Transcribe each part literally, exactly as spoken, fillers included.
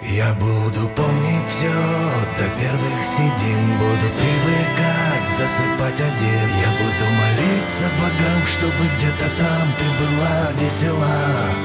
Я буду помнить все до первых седин, буду привыкать засыпать один. Я буду молиться богам, чтобы где-то там ты была весела.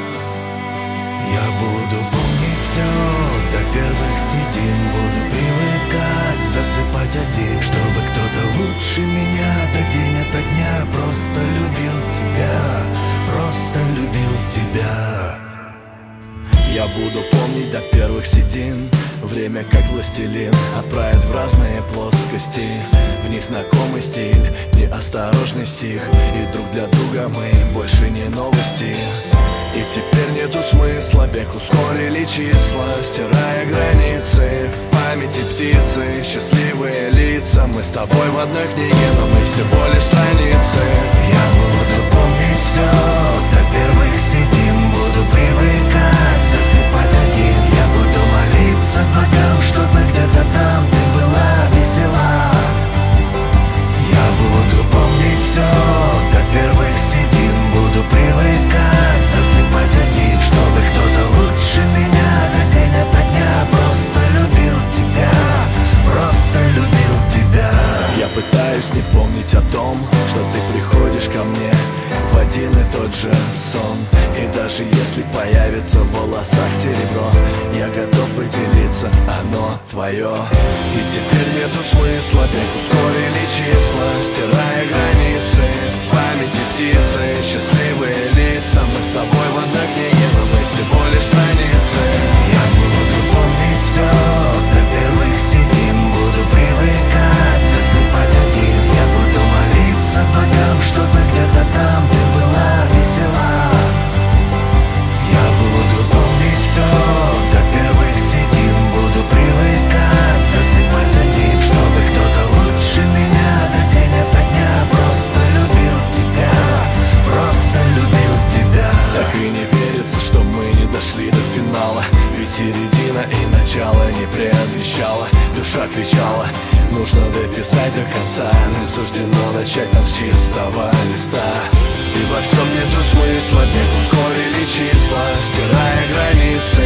Я буду помнить все до первых седин, буду привыкать засыпать один, чтобы кто-то лучше меня до день ото дня просто любил тебя, просто любил тебя. Я буду помнить до первых седин, время как властелин отправит в разные плоскости. В них знакомый стиль, неосторожный стих, и друг для друга мы больше не новости. И теперь нету смысла, бег ускорили числа, стирая границы, в памяти птицы, счастливые лица. Мы с тобой в одной книге, но мы всего лишь страницы. Я буду помнить все до первых седин, буду привыкать засыпать один. Я буду молиться богам, чтобы где-то там ты была весела. Я буду помнить все до первых седин, буду привыкать засыпать один, чтобы кто-то лучше меня до день ото дня просто любил тебя, просто любил тебя. Я пытаюсь не помнить о том, что ты приходишь ко мне в один и тот же сон. И даже если появится в волосах серебро, я готов поделиться, оно твое. И теперь нету смысла, бег ускорили числа, стирая границы, в памяти птицы, счастливые лица. Мы с тобой в одной книге, но мы всего лишь страницы. Я буду помнить все до первых седин, буду привыкать засыпать один. Я буду молиться богам, чтобы где-то там ты была весела. Я буду помнить все до первых седин, буду привыкать засыпать один, чтобы кто-то лучше меня до день ото дня просто любил тебя, просто любил тебя. Так и не верится, что мы не дошли до финала, ведь середина и начало не предвещало. Душа кричала, нужно дописать до конца, не суждено начать нас с чистого листа. И во всем нету смысла, бег ускорили числа, стирая границы,